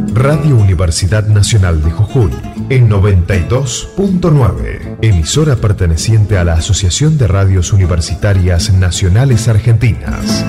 Radio Universidad Nacional de Jujuy, en 92.9, emisora perteneciente a la Asociación de Radios Universitarias Nacionales Argentinas.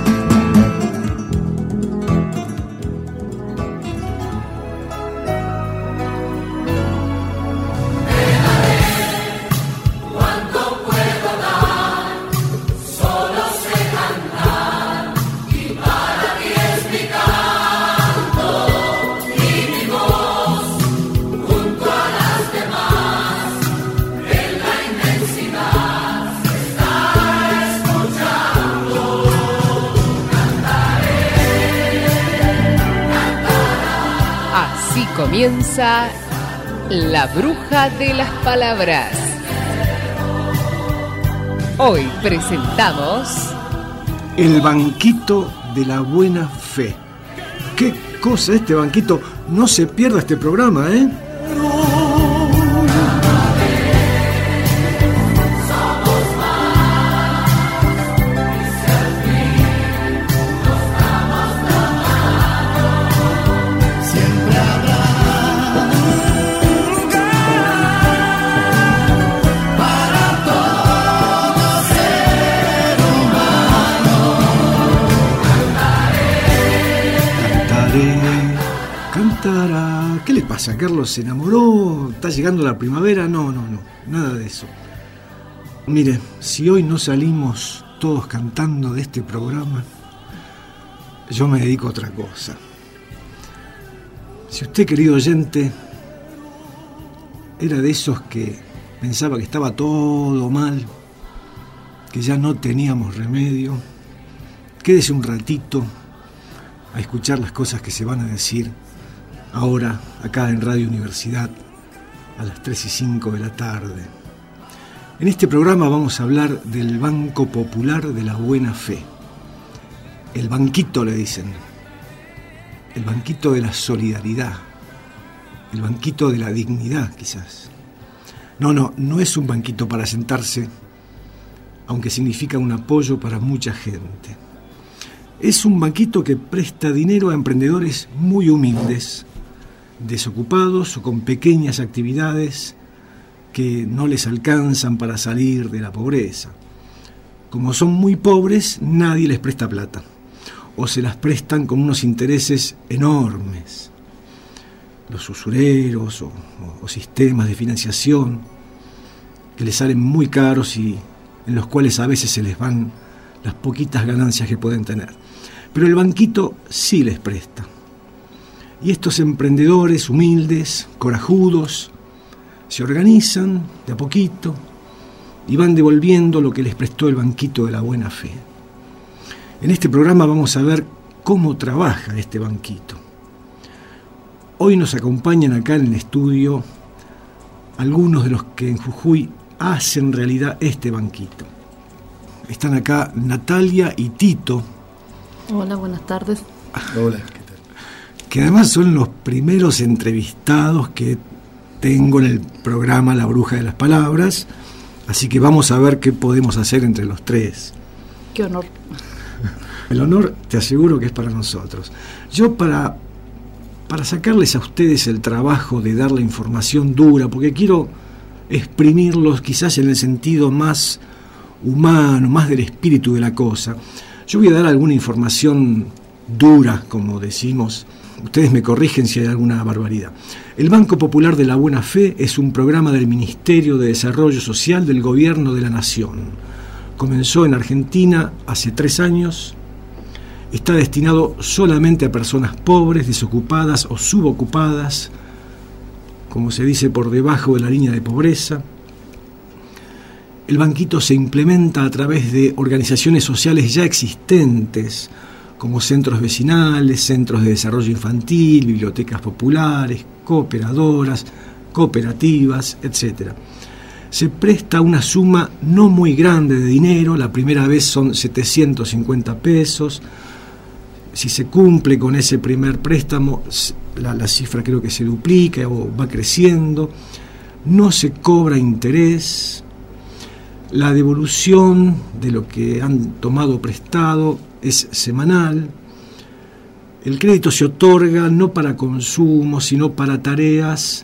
Comienza La Bruja de las Palabras. Hoy presentamos El banquito de la buena fe. ¿Qué cosa este banquito? No se pierda este programa, ¿eh? ¿Qué le pasa? ¿Carlos se enamoró? ¿Está llegando la primavera? No, nada de eso. Mire, si hoy no salimos todos cantando de este programa, yo me dedico a otra cosa. Si usted, querido oyente, era de esos que pensaba que estaba todo mal, que ya no teníamos remedio, quédese un ratito a escuchar las cosas que se van a decir ahora, acá en Radio Universidad, a las 3:05 de la tarde. En este programa vamos a hablar del Banco Popular de la Buena Fe. El banquito, le dicen. El banquito de la solidaridad. El banquito de la dignidad, quizás. No es un banquito para sentarse, aunque significa un apoyo para mucha gente. Es un banquito que presta dinero a emprendedores muy humildes, desocupados o con pequeñas actividades que no les alcanzan para salir de la pobreza. Como son muy pobres, nadie les presta plata, o se las prestan con unos intereses enormes. Los usureros o sistemas de financiación que les salen muy caros y en los cuales a veces se les van las poquitas ganancias que pueden tener. Pero el banquito sí les presta. Y estos emprendedores humildes, corajudos, se organizan de a poquito y van devolviendo lo que les prestó el banquito de la buena fe. En este programa vamos a ver cómo trabaja este banquito. Hoy nos acompañan acá en el estudio algunos de los que en Jujuy hacen realidad este banquito. Están acá Natalia y Tito. Hola, buenas tardes. Hola. Que además son los primeros entrevistados que tengo en el programa La Bruja de las Palabras, así que vamos a ver qué podemos hacer entre los tres. Qué honor. El honor, te aseguro que es para nosotros. Yo para sacarles a ustedes el trabajo de dar la información dura, porque quiero exprimirlos quizás en el sentido más humano, más del espíritu de la cosa, yo voy a dar alguna información dura, como decimos. Ustedes me corrigen si hay alguna barbaridad. El Banco Popular de la Buena Fe es un programa del Ministerio de Desarrollo Social del Gobierno de la Nación. Comenzó en Argentina hace 3 años. Está destinado solamente a personas pobres, desocupadas o subocupadas, como se dice, por debajo de la línea de pobreza. El banquito se implementa a través de organizaciones sociales ya existentes, como centros vecinales, centros de desarrollo infantil, bibliotecas populares, cooperadoras, cooperativas, etc. Se presta una suma no muy grande de dinero, la primera vez son 750 pesos. Si se cumple con ese primer préstamo, la cifra creo que se duplica o va creciendo. No se cobra interés. La devolución de lo que han tomado prestado es semanal. El crédito se otorga no para consumo, sino para tareas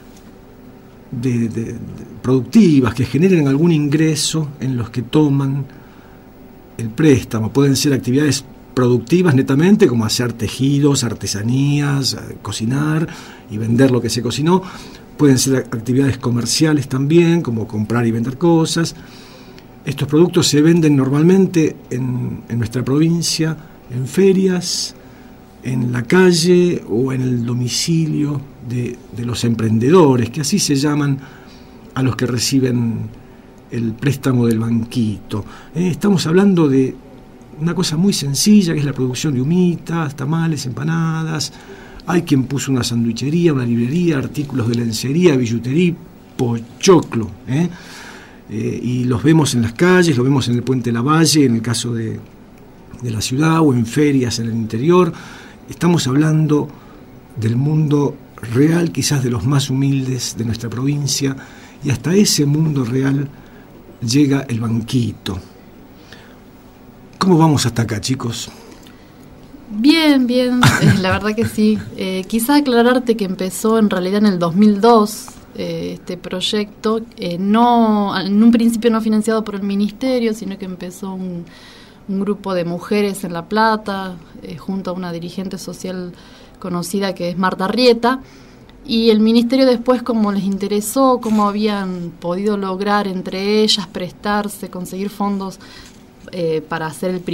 productivas que generen algún ingreso en los que toman el préstamo. Pueden ser actividades productivas netamente, como hacer tejidos, artesanías, cocinar y vender lo que se cocinó. Pueden ser actividades comerciales también, como comprar y vender cosas. Estos productos se venden normalmente en nuestra provincia, en ferias, en la calle o en el domicilio de los emprendedores, que así se llaman a los que reciben el préstamo del banquito. Estamos hablando de una cosa muy sencilla, que es la producción de humitas, tamales, empanadas. Hay quien puso una sanduichería, una librería, artículos de lencería, billutería, pochoclo, y los vemos en las calles, los vemos en el Puente Lavalle, en el caso de la ciudad, o en ferias en el interior. Estamos hablando del mundo real, quizás de los más humildes de nuestra provincia, y hasta ese mundo real llega el banquito. ¿Cómo vamos hasta acá, chicos? Bien, la verdad que sí. Quizá aclararte que empezó en realidad en el 2002 este proyecto, no, en un principio no financiado por el ministerio, sino que empezó un grupo de mujeres en La Plata, junto a una dirigente social conocida que es Marta Rieta, y el ministerio después, como les interesó, cómo habían podido lograr entre ellas prestarse, conseguir fondos para hacer el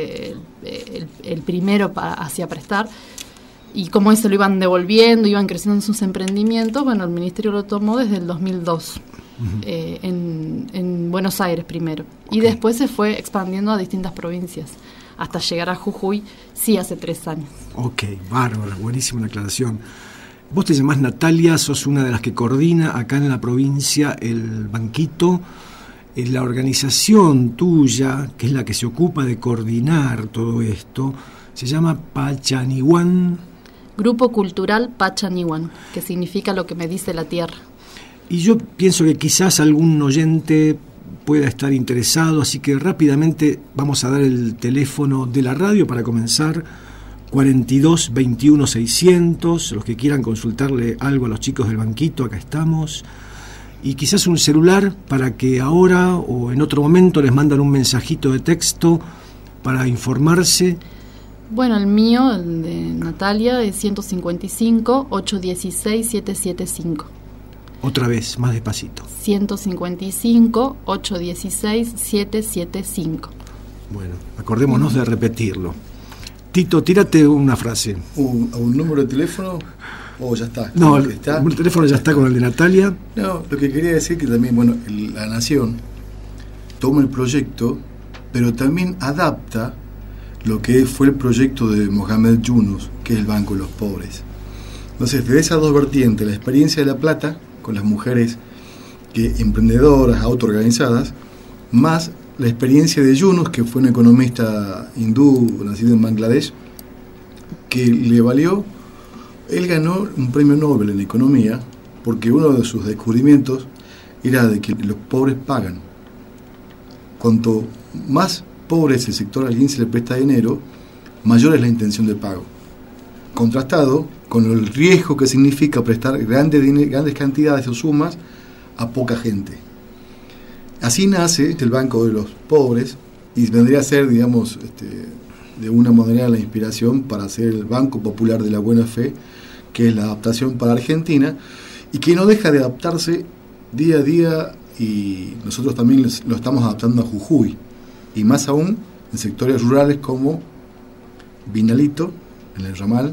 primero hacia prestar, y cómo eso lo iban devolviendo, iban creciendo en sus emprendimientos. Bueno, el ministerio lo tomó desde el 2002, en Buenos Aires primero, y después se fue expandiendo a distintas provincias, hasta llegar a Jujuy, sí, hace 3 años. Ok, bárbara, buenísima la aclaración. Vos te llamás Natalia, sos una de las que coordina acá en la provincia el banquito. La organización tuya, que es la que se ocupa de coordinar todo esto, se llama Pachanihuán. Grupo Cultural Pachanihuán, que significa lo que me dice la tierra. Y yo pienso que quizás algún oyente pueda estar interesado, así que rápidamente vamos a dar el teléfono de la radio para comenzar: 42 21 600, los que quieran consultarle algo a los chicos del banquito, acá estamos. Y quizás un celular para que ahora o en otro momento les mandan un mensajito de texto para informarse. Bueno, el mío, el de Natalia, es 155-816-775. Otra vez, más despacito. 155-816-775. Bueno, acordémonos de repetirlo. Tito, tírate una frase. ¿Un número de teléfono? ¿O ya está? No, el teléfono ya está con el de Natalia. No, lo que quería decir que también, bueno, la Nación toma el proyecto, pero también adapta lo que fue el proyecto de Mohamed Yunus, que es el Banco de los Pobres. Entonces, de esas dos vertientes, la experiencia de La Plata, con las mujeres emprendedoras, autoorganizadas, más la experiencia de Yunus, que fue un economista hindú, nacido en Bangladesh, que le valió, él ganó un premio Nobel en economía, porque uno de sus descubrimientos era de que los pobres pagan. Cuanto más pobre es el sector a quien se le presta dinero, mayor es la intención de pago. Contrastado con el riesgo que significa prestar grandes cantidades o sumas a poca gente. Así nace el Banco de los Pobres, y vendría a ser, digamos, de una manera la inspiración para hacer el Banco Popular de la Buena Fe, que es la adaptación para Argentina, y que no deja de adaptarse día a día, y nosotros también lo estamos adaptando a Jujuy, y más aún en sectores rurales como Vinalito, en el ramal,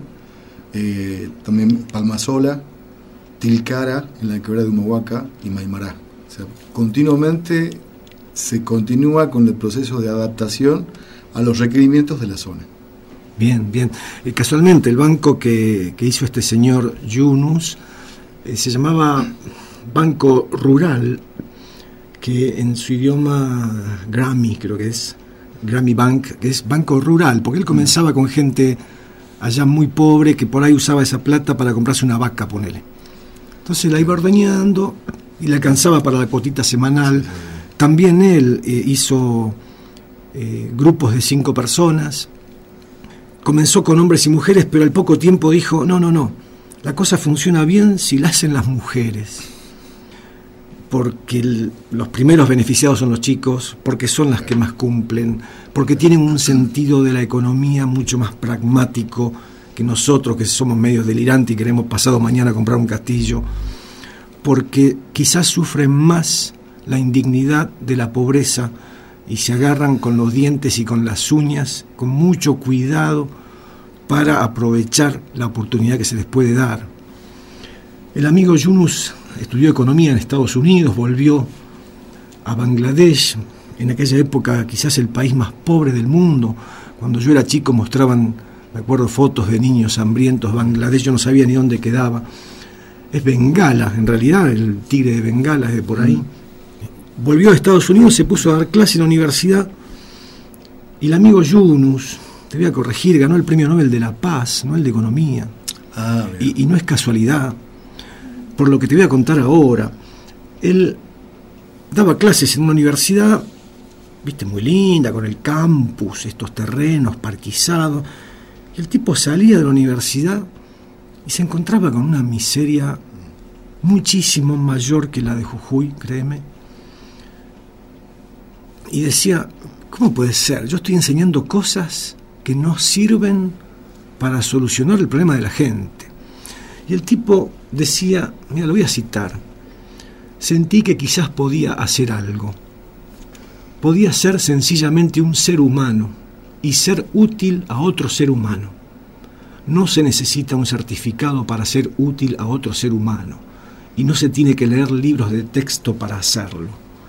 también Palmasola, Tilcara, en la quebrada de Humahuaca, y Maimará. O sea, continuamente se continúa con el proceso de adaptación a los requerimientos de la zona. Bien. Casualmente el banco que hizo este señor Yunus se llamaba Banco Rural, que en su idioma Grammy, creo que es Grammy Bank, que es Banco Rural, porque él comenzaba con gente allá muy pobre que por ahí usaba esa plata para comprarse una vaca, ponele. Entonces la iba ordeñando y le alcanzaba para la cuotita semanal. También él hizo grupos de 5 personas comenzó con hombres y mujeres, pero al poco tiempo dijo, no, la cosa funciona bien si la hacen las mujeres. Porque los primeros beneficiados son los chicos, porque son las que más cumplen, porque tienen un sentido de la economía mucho más pragmático que nosotros, que somos medio delirantes y queremos pasado mañana comprar un castillo, porque quizás sufren más la indignidad de la pobreza y se agarran con los dientes y con las uñas, con mucho cuidado, para aprovechar la oportunidad que se les puede dar. El amigo Yunus estudió economía en Estados Unidos, volvió a Bangladesh, en aquella época quizás el país más pobre del mundo. Cuando yo era chico mostraban, me acuerdo, fotos de niños hambrientos. Bangladesh, yo no sabía ni dónde quedaba. Es Bengala, en realidad, el tigre de Bengala es de por ahí. Volvió a Estados Unidos, se puso a dar clase en la universidad, y el amigo Yunus, te voy a corregir, ganó el Premio Nobel de la Paz, no el de Economía. Y no es casualidad, por lo que te voy a contar ahora. Él daba clases en una universidad, viste, muy linda, con el campus, estos terrenos parquizados, y el tipo salía de la universidad y se encontraba con una miseria muchísimo mayor que la de Jujuy, créeme, y decía, ¿cómo puede ser? Yo estoy enseñando cosas que no sirven para solucionar el problema de la gente. Y el tipo decía, mira, lo voy a citar, sentí que quizás podía hacer algo. Podía ser sencillamente un ser humano y ser útil a otro ser humano. No se necesita un certificado para ser útil a otro ser humano, y no se tiene que leer libros de texto para hacerlo.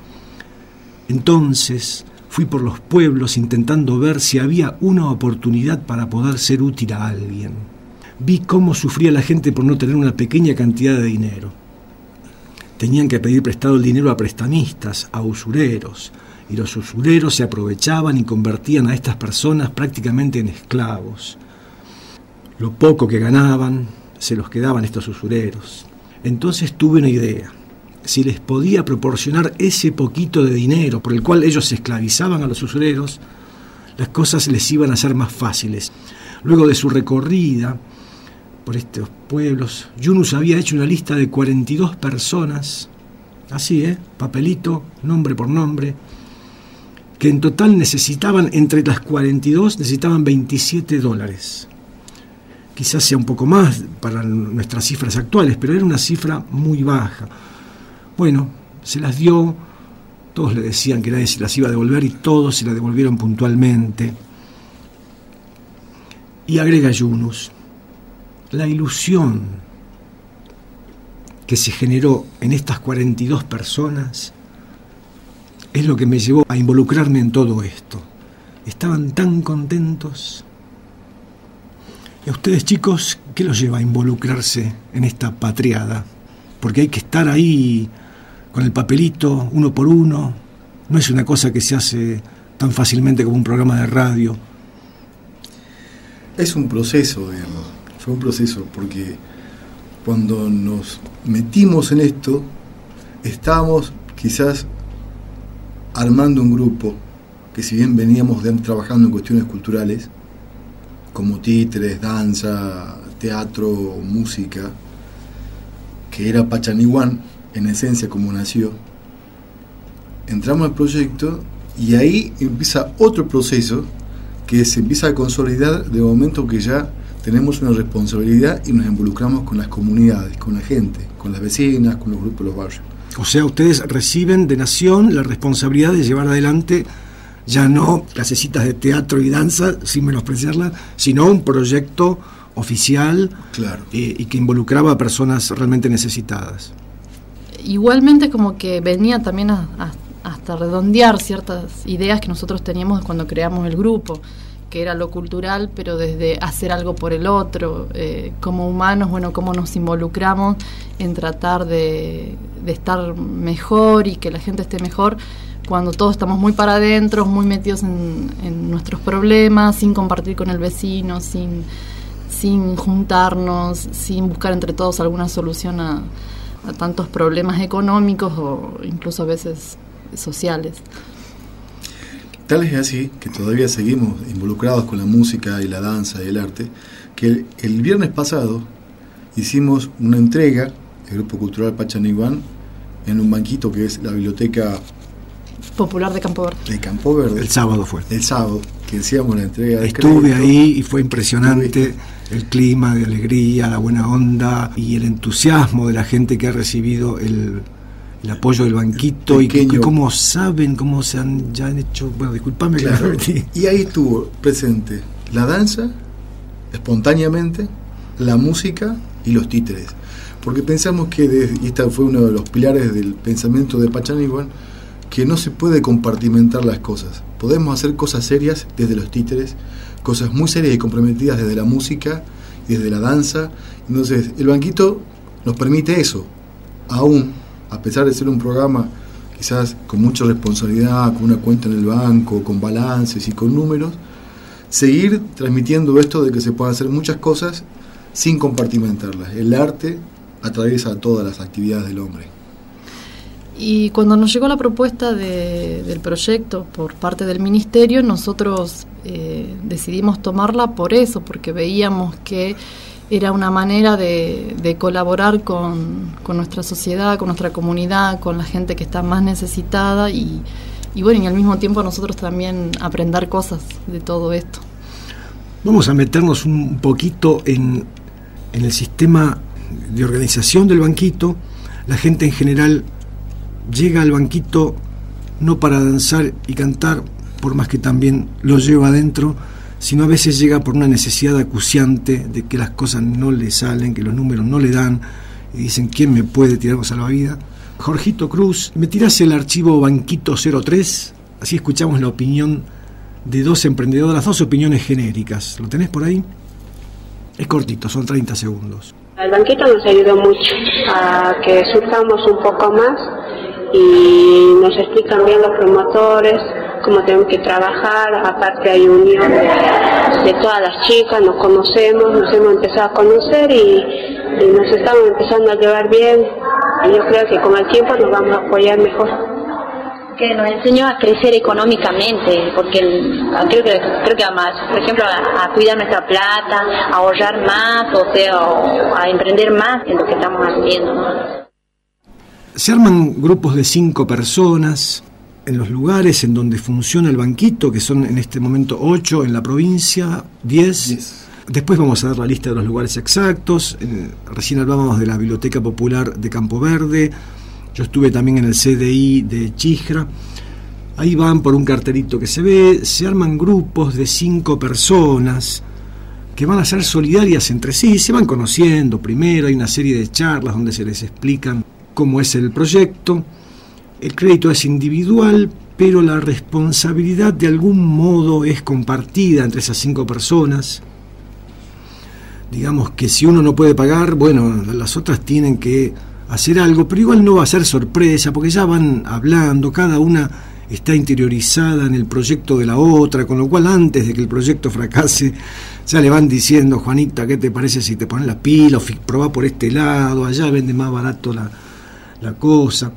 Entonces fui por los pueblos intentando ver si había una oportunidad para poder ser útil a alguien. Vi cómo sufría la gente por no tener una pequeña cantidad de dinero. Tenían que pedir prestado el dinero a prestamistas, a usureros, y los usureros se aprovechaban y convertían a estas personas prácticamente en esclavos. Lo poco que ganaban se los quedaban estos usureros. Entonces tuve una idea. Si les podía proporcionar ese poquito de dinero por el cual ellos se esclavizaban a los usureros, las cosas les iban a ser más fáciles. Luego de su recorrida por estos pueblos, Yunus había hecho una lista de 42 personas, así, papelito, nombre por nombre, que en total necesitaban, entre las 42, necesitaban $27. Quizás sea un poco más para nuestras cifras actuales, pero era una cifra muy baja. Bueno, se las dio, todos le decían que nadie se las iba a devolver y todos se las devolvieron puntualmente. Y agrega Yunus, la ilusión que se generó en estas 42 personas es lo que me llevó a involucrarme en todo esto. Estaban tan contentos. ¿Y a ustedes, chicos, qué los lleva a involucrarse en esta patriada? Porque hay que estar ahí con el papelito, uno por uno. No es una cosa que se hace tan fácilmente como un programa de radio. Es un proceso, digamos. Fue un proceso, porque cuando nos metimos en esto, estábamos quizás armando un grupo que, si bien veníamos trabajando en cuestiones culturales, como títeres, danza, teatro, música, que era Pachanihuán, en esencia como nació, entramos al proyecto y ahí empieza otro proceso que se empieza a consolidar de momento que ya tenemos una responsabilidad y nos involucramos con las comunidades, con la gente, con las vecinas, con los grupos de los barrios. O sea, ustedes reciben de Nación la responsabilidad de llevar adelante ya no clasecitas de teatro y danza, sin menospreciarla, sino un proyecto oficial, claro, y que involucraba a personas realmente necesitadas. Igualmente como que venía también hasta redondear ciertas ideas que nosotros teníamos cuando creamos el grupo, que era lo cultural, pero desde hacer algo por el otro, como humanos, bueno, cómo nos involucramos en tratar de estar mejor y que la gente esté mejor, cuando todos estamos muy para adentro, muy metidos en nuestros problemas, sin compartir con el vecino, sin juntarnos, sin buscar entre todos alguna solución a tantos problemas económicos o incluso a veces sociales. Tal es así que todavía seguimos involucrados con la música y la danza y el arte, que el viernes pasado hicimos una entrega, el Grupo Cultural Pachaniguán, en un banquito que es la Biblioteca Popular de Campo Verde. De Campo Verde. El sábado fue. El sábado, que decíamos la entrega de Estuve crédito. ahí y fue impresionante el clima de alegría, la buena onda y el entusiasmo de la gente que ha recibido el apoyo del banquito y cómo saben, cómo ya han hecho. Bueno, discúlpame, claro. Y ahí estuvo presente la danza, espontáneamente, la música y los títeres. Porque pensamos que, y este fue uno de los pilares del pensamiento de Pachaniguán, que no se puede compartimentar las cosas. Podemos hacer cosas serias desde los títeres, cosas muy serias y comprometidas desde la música y desde la danza. Entonces, el banquito nos permite eso, aún, a pesar de ser un programa quizás con mucha responsabilidad, con una cuenta en el banco, con balances y con números, seguir transmitiendo esto de que se pueden hacer muchas cosas sin compartimentarlas. El arte atraviesa todas las actividades del hombre. Y cuando nos llegó la propuesta del proyecto por parte del Ministerio, nosotros decidimos tomarla por eso, porque veíamos que era una manera de colaborar con nuestra sociedad, con nuestra comunidad, con la gente que está más necesitada y bueno, y al mismo tiempo nosotros también aprender cosas de todo esto. Vamos a meternos un poquito en el sistema de organización del banquito. La gente en general llega al banquito no para danzar y cantar, por más que también lo lleva adentro, sino a veces llega por una necesidad acuciante de que las cosas no le salen, que los números no le dan, y dicen, ¿quién me puede tirar a la vida? Jorgito Cruz, ¿me tirás el archivo Banquito 03? Así escuchamos la opinión de dos emprendedoras, dos opiniones genéricas. ¿Lo tenés por ahí? Es cortito, son 30 segundos. El banquito nos ayudó mucho a que surjamos un poco más y nos explican bien los promotores cómo tenemos que trabajar. Aparte hay unión de todas las chicas, nos conocemos, nos hemos empezado a conocer y nos estamos empezando a llevar bien, y yo creo que con el tiempo nos vamos a apoyar mejor. Que nos enseñó a crecer económicamente, porque creo que además, por ejemplo, a cuidar nuestra plata, a ahorrar más, o a emprender más en lo que estamos haciendo, ¿no? Se arman grupos de 5 personas en los lugares en donde funciona el banquito, que son en este momento 8 en la provincia, 10. Después vamos a dar la lista de los lugares exactos. Recién hablábamos de la Biblioteca Popular de Campo Verde. Yo estuve también en el CDI de Chijra. Ahí van por un cartelito que se ve. Se arman grupos de 5 personas que van a ser solidarias entre sí. Se van conociendo primero. Hay una serie de charlas donde se les explican cómo es el proyecto. El crédito es individual, pero la responsabilidad de algún modo es compartida entre esas 5 personas. Digamos que si uno no puede pagar, bueno, las otras tienen que hacer algo, pero igual no va a ser sorpresa, porque ya van hablando, cada una está interiorizada en el proyecto de la otra, con lo cual antes de que el proyecto fracase, ya le van diciendo, Juanita, ¿qué te parece si te pones la pila, o probá por este lado, allá vende más barato la cosa?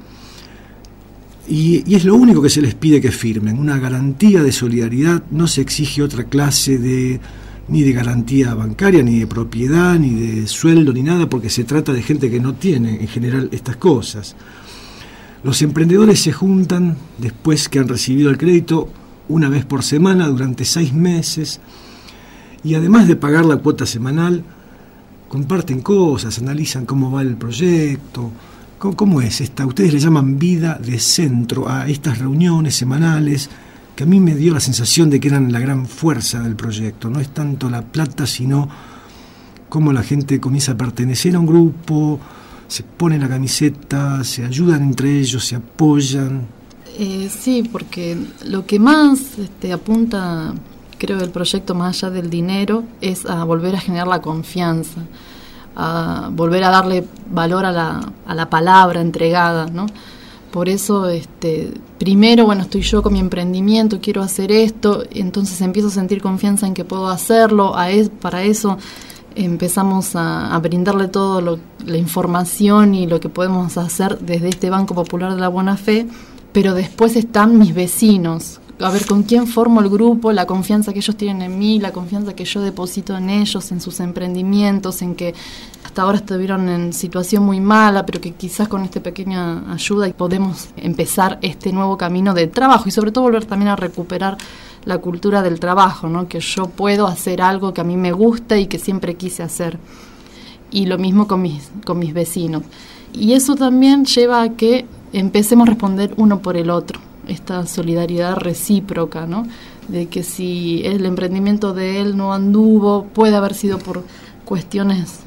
Y es lo único que se les pide que firmen, una garantía de solidaridad. No se exige otra clase ni de garantía bancaria, ni de propiedad, ni de sueldo, ni nada, porque se trata de gente que no tiene en general estas cosas. Los emprendedores se juntan después que han recibido el crédito una vez por semana durante 6 meses, y además de pagar la cuota semanal, comparten cosas, analizan cómo va el proyecto. ¿Cómo es esta? Ustedes le llaman vida de centro a estas reuniones semanales, que a mí me dio la sensación de que eran la gran fuerza del proyecto. No es tanto la plata, sino cómo la gente comienza a pertenecer a un grupo, se pone la camiseta, se ayudan entre ellos, se apoyan. Sí, porque lo que más apunta, creo, el proyecto, más allá del dinero, es a volver a generar la confianza, a volver a darle valor a la palabra entregada, ¿no? Por eso, primero, bueno, estoy yo con mi emprendimiento, quiero hacer esto, entonces empiezo a sentir confianza en que puedo hacerlo. Para eso empezamos a brindarle toda la información y lo que podemos hacer desde este Banco Popular de la Buena Fe, pero después están mis vecinos, a ver con quién formo el grupo, la confianza que ellos tienen en mí, la confianza que yo deposito en ellos, en sus emprendimientos, en que hasta ahora estuvieron en situación muy mala, pero que quizás con esta pequeña ayuda podemos empezar este nuevo camino de trabajo y sobre todo volver también a recuperar la cultura del trabajo, ¿no? Que yo puedo hacer algo que a mí me gusta y que siempre quise hacer. Y lo mismo con mis vecinos. Y eso también lleva a que empecemos a responder uno por el otro, esta solidaridad recíproca, ¿no? De que si el emprendimiento de él no anduvo, puede haber sido por cuestiones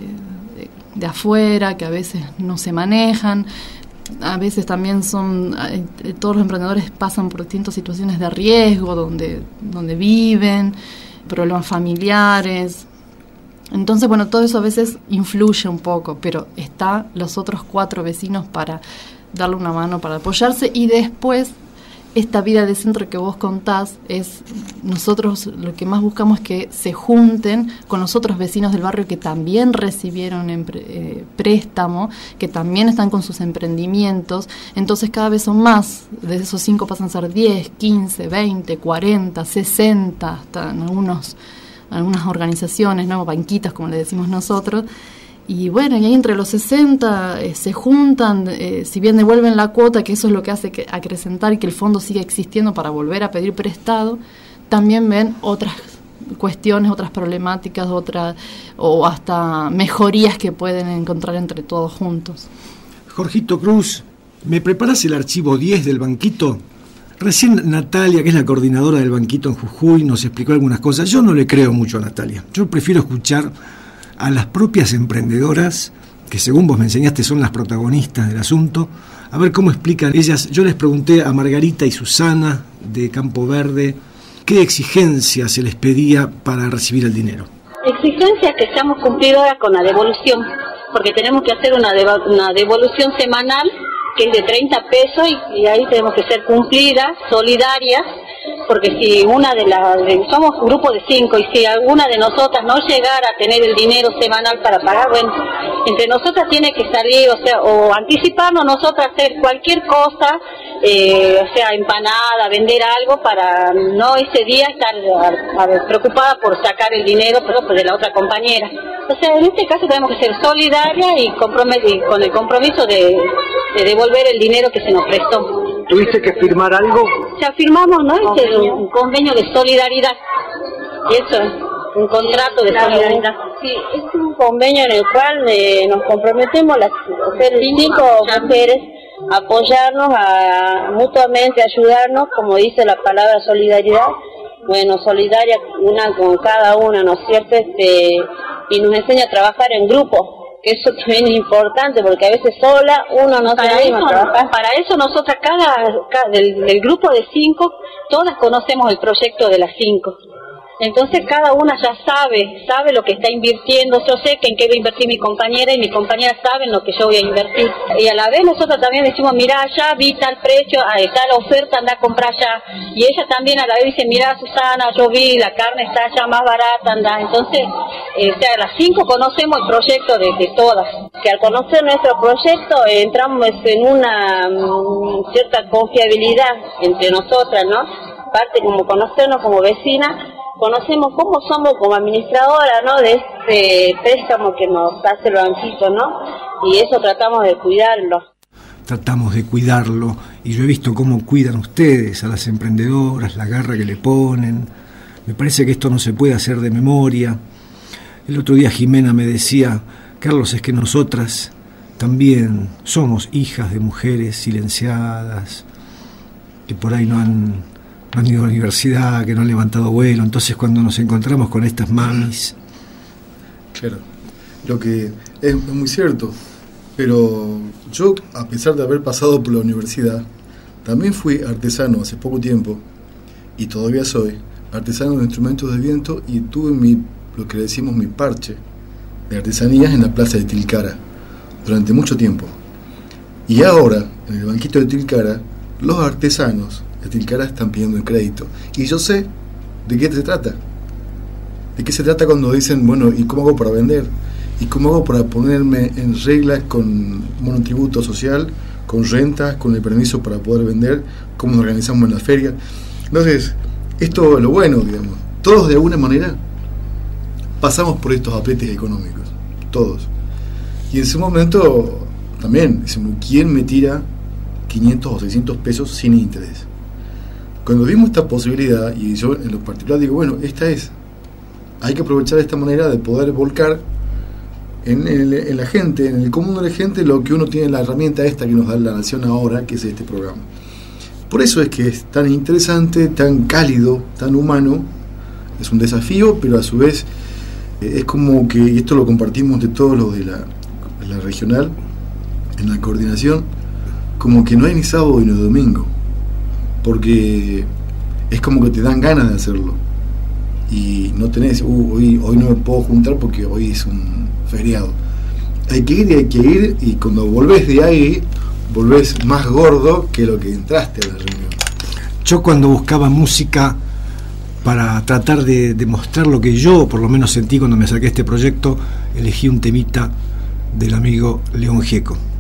de afuera, que a veces no se manejan, a veces también todos los emprendedores pasan por distintas situaciones de riesgo, donde viven, problemas familiares. Entonces, bueno, todo eso a veces influye un poco, pero está los otros 4 vecinos para darle una mano, para apoyarse, y después esta vida de centro que vos contás, nosotros lo que más buscamos es que se junten con los otros vecinos del barrio que también recibieron préstamo, que también están con sus emprendimientos. Entonces cada vez son más, de esos 5 pasan a ser 10, 15, 20, 40, 60, hasta en algunas organizaciones, ¿no? Banquitas, como le decimos nosotros. Y bueno, y ahí entre los 60 se juntan, si bien devuelven la cuota, que eso es lo que hace acrecentar y que el fondo siga existiendo para volver a pedir prestado, también ven otras cuestiones, otras problemáticas, o hasta mejorías que pueden encontrar entre todos juntos. Jorgito Cruz, ¿me preparas el archivo 10 del Banquito? Recién Natalia, que es la coordinadora del Banquito en Jujuy, nos explicó algunas cosas. Yo no le creo mucho a Natalia. Yo prefiero escuchar a las propias emprendedoras, que según vos me enseñaste son las protagonistas del asunto, a ver cómo explican ellas. Yo les pregunté a Margarita y Susana de Campo Verde qué exigencias se les pedía para recibir el dinero. Exigencias que seamos cumplidoras con la devolución, porque tenemos que hacer una devolución semanal que es de 30 pesos y ahí tenemos que ser cumplidas, solidarias, porque si somos un grupo de 5 y si alguna de nosotras no llegara a tener el dinero semanal para pagar, bueno, entre nosotras tiene que salir, o anticiparnos nosotras hacer cualquier cosa, empanada, vender algo para no ese día estar preocupada por sacar el dinero de la otra compañera. O sea, en este caso tenemos que ser solidarias y con el compromiso de devolver el dinero que se nos prestó. ¿Tuviste que firmar algo? O sea, firmamos, ¿no? Un convenio de solidaridad. Eso, un contrato de solidaridad. Sí, es un convenio en el cual nos comprometemos las 5 mujeres a apoyarnos, mutuamente ayudarnos, como dice la palabra solidaridad. Bueno, solidaria una con cada una, ¿no es cierto? Y nos enseña a trabajar en grupo. Que eso también es importante, porque a veces sola uno no se anima a trabajar. Para eso nosotras, del grupo de 5, todas conocemos el proyecto de las 5. Entonces cada una ya sabe lo que está invirtiendo. Yo sé que en qué va a invertir mi compañera y mis compañeras saben lo que yo voy a invertir. Y a la vez nosotros también decimos, mira, ya vi tal precio, está la oferta, anda a comprar ya. Y ella también a la vez dice, mira Susana, yo vi, la carne está ya más barata, anda. Entonces, las 5 conocemos el proyecto de todas. Que al conocer nuestro proyecto entramos en una cierta confiabilidad entre nosotras, ¿no? Aparte como conocernos como vecinas, conocemos cómo somos como administradora, ¿no? De este préstamo que nos hace el Banquito, ¿no? Y eso tratamos de cuidarlo. Tratamos de cuidarlo, y yo he visto cómo cuidan ustedes a las emprendedoras, la garra que le ponen. Me parece que esto no se puede hacer de memoria. El otro día Jimena me decía, Carlos, es que nosotras también somos hijas de mujeres silenciadas, que por ahí no han ido a la universidad, que no han levantado vuelo. Entonces cuando nos encontramos con estas mamis... Claro, lo que es muy cierto, pero yo, a pesar de haber pasado por la universidad, también fui artesano hace poco tiempo, y todavía soy artesano de instrumentos de viento, y tuve lo que le decimos mi parche de artesanías en la plaza de Tilcara durante mucho tiempo. Y ahora, en el Banquito de Tilcara, los artesanos de Tilcara están pidiendo el crédito. Y yo sé de qué se trata. De qué se trata cuando dicen, bueno, ¿y cómo hago para vender? ¿Y cómo hago para ponerme en regla con monotributo social, con rentas, con el permiso para poder vender? ¿Cómo nos organizamos en la feria? Entonces, esto es lo bueno, digamos. Todos de alguna manera pasamos por estos aprietes económicos, todos. Y en ese momento también decimos, ¿quién me tira 500 o 600 pesos sin interés? Cuando vimos esta posibilidad, y yo en lo particular digo, bueno, esta es, hay que aprovechar esta manera de poder volcar en la gente, en el común de la gente, lo que uno tiene, la herramienta esta que nos da la Nación ahora, que es este programa. Por eso es que es tan interesante, tan cálido, tan humano. Es un desafío, pero a su vez es como que, y esto lo compartimos de todos los de la regional, en la coordinación, como que no hay ni sábado ni domingo, porque es como que te dan ganas de hacerlo y no tenés, hoy no me puedo juntar porque hoy es un feriado. Hay que ir, y cuando volvés de ahí, volvés más gordo que lo que entraste a la reunión. Yo cuando buscaba música para tratar de demostrar lo que yo por lo menos sentí cuando me acerqué a este proyecto, elegí un temita del amigo León Gieco.